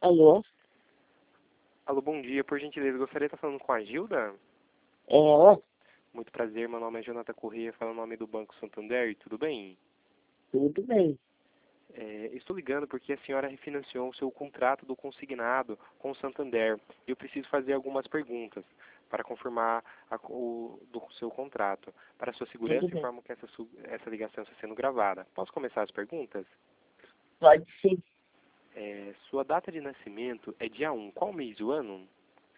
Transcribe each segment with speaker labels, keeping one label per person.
Speaker 1: Alô?
Speaker 2: Alô, bom dia. Por gentileza, gostaria de estar falando com a Gilda?
Speaker 1: É ela?
Speaker 2: Muito prazer, meu nome é Jonathan Corrêa, falo em nome do Banco Santander, tudo bem?
Speaker 1: Tudo bem.
Speaker 2: Estou ligando porque a senhora refinanciou o seu contrato do consignado com o Santander. Eu preciso fazer algumas perguntas para confirmar do seu contrato. Para sua
Speaker 1: Tudo
Speaker 2: segurança,
Speaker 1: bem.
Speaker 2: informo que essa ligação está sendo gravada. Posso começar as perguntas?
Speaker 1: Pode sim.
Speaker 2: Sua data de nascimento é dia 1. Qual mês do ano?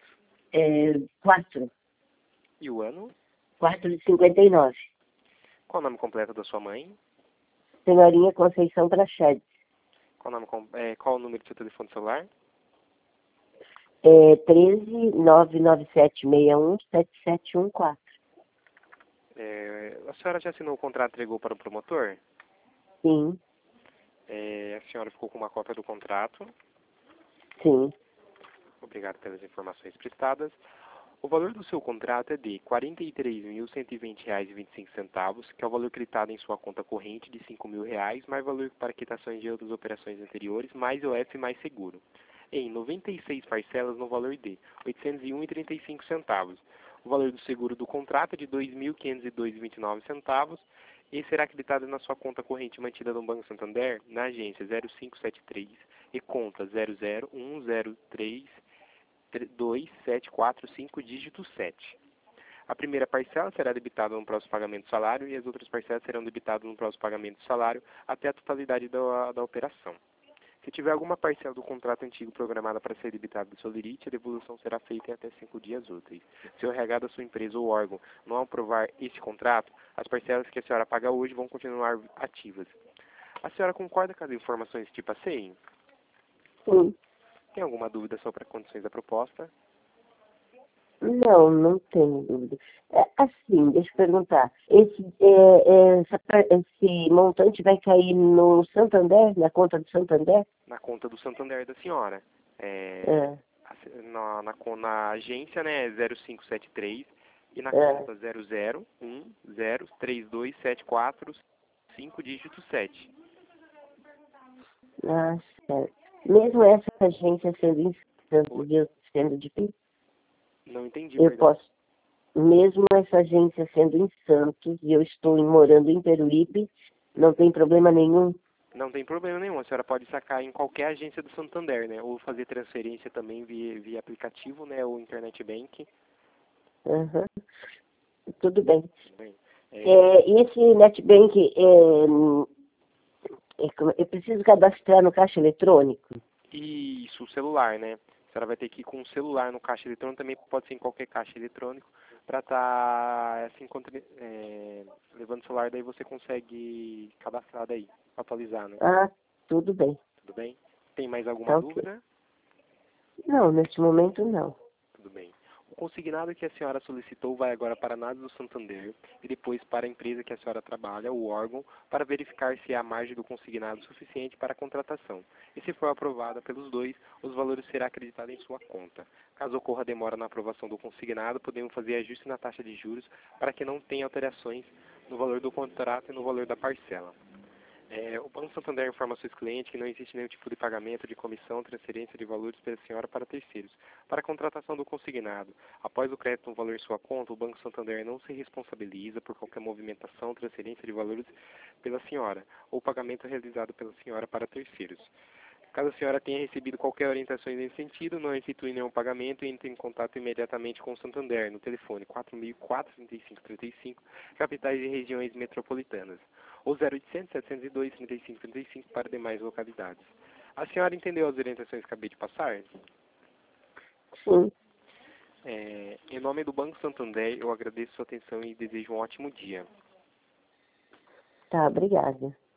Speaker 1: 4.
Speaker 2: E o ano?
Speaker 1: 4 de 59.
Speaker 2: Qual o nome completo da sua mãe?
Speaker 1: Senhorinha Conceição Prachedes.
Speaker 2: Qual o número do seu telefone celular?
Speaker 1: 13 99761 7714.
Speaker 2: A senhora já assinou o contrato e entregou para o promotor?
Speaker 1: Sim,
Speaker 2: A senhora ficou com uma cópia do contrato.
Speaker 1: sim.
Speaker 2: Obrigado pelas informações prestadas. O valor do seu contrato é de R$ 43.120,25, que é o valor creditado em sua conta corrente de R$ 5.000, mais valor para quitações de outras operações anteriores, mais IOF mais seguro, em 96 parcelas no valor de R$ 801,35. O valor do seguro do contrato é de R$ 2.502,29 e será creditado na sua conta corrente mantida no Banco Santander, na agência 0573 e conta 001032745 dígito 7. A primeira parcela será debitada no próximo pagamento do salário e as outras parcelas serão debitadas no próximo pagamento do salário até a totalidade da operação. Se tiver alguma parcela do contrato antigo programada para ser debitada do Solirite, a devolução será feita em até 5 dias úteis. Se o RH da sua empresa ou órgão não aprovar esse contrato, as parcelas que a senhora paga hoje vão continuar ativas. A senhora concorda com as informações que passei?
Speaker 1: Sim.
Speaker 2: Tem alguma dúvida sobre as condições da proposta?
Speaker 1: Não, não tenho dúvida. Assim, deixa eu perguntar. Esse montante vai cair no Santander, na conta do Santander?
Speaker 2: Na conta do Santander da senhora.
Speaker 1: É,
Speaker 2: Na agência, né, 0573 e na
Speaker 1: é.
Speaker 2: conta 001032745 dígito 7.
Speaker 1: Ah, certo. Mesmo essa agência sendo em Santos e eu sendo difícil,
Speaker 2: Não entendi,
Speaker 1: eu
Speaker 2: perdão.
Speaker 1: posso, mesmo essa agência sendo em Santos e eu estou morando em Peruíbe, não tem problema nenhum.
Speaker 2: Não tem problema nenhum. A senhora pode sacar em qualquer agência do Santander, né? Ou fazer transferência também via aplicativo, né? Ou internet bank.
Speaker 1: Aham. Tudo bem.
Speaker 2: Tudo bem?
Speaker 1: E esse NetBank, eu preciso cadastrar no caixa eletrônico?
Speaker 2: Isso, o celular, né? A senhora vai ter que ir com o celular no caixa eletrônico, também pode ser em qualquer caixa eletrônico, para estar assim, levando o celular, daí você consegue cadastrar daí, atualizar, né?
Speaker 1: Ah, tudo bem.
Speaker 2: Tudo bem? Tem mais alguma
Speaker 1: Tá ok.
Speaker 2: dúvida?
Speaker 1: Não, neste momento não.
Speaker 2: Tudo bem. O consignado que a senhora solicitou vai agora para a análise do Santander e depois para a empresa que a senhora trabalha, o órgão, para verificar se há margem do consignado suficiente para a contratação. E se for aprovada pelos dois, os valores serão acreditados em sua conta. Caso ocorra demora na aprovação do consignado, podemos fazer ajuste na taxa de juros para que não tenha alterações no valor do contrato e no valor da parcela. O Banco Santander informa aos seus clientes que não existe nenhum tipo de pagamento de comissão, transferência de valores pela senhora para terceiros. Para a contratação do consignado, após o crédito no valor em sua conta, o Banco Santander não se responsabiliza por qualquer movimentação, transferência de valores pela senhora, ou pagamento realizado pela senhora para terceiros. Caso a senhora tenha recebido qualquer orientação nesse sentido, não efetue nenhum pagamento e entre em contato imediatamente com o Santander no telefone 4004-3535, capitais e regiões metropolitanas, ou 0800 702 3535 para demais localidades. A senhora entendeu as orientações que acabei de passar?
Speaker 1: Sim.
Speaker 2: Em nome do Banco Santander, eu agradeço sua atenção e desejo um ótimo dia.
Speaker 1: Tá, obrigada.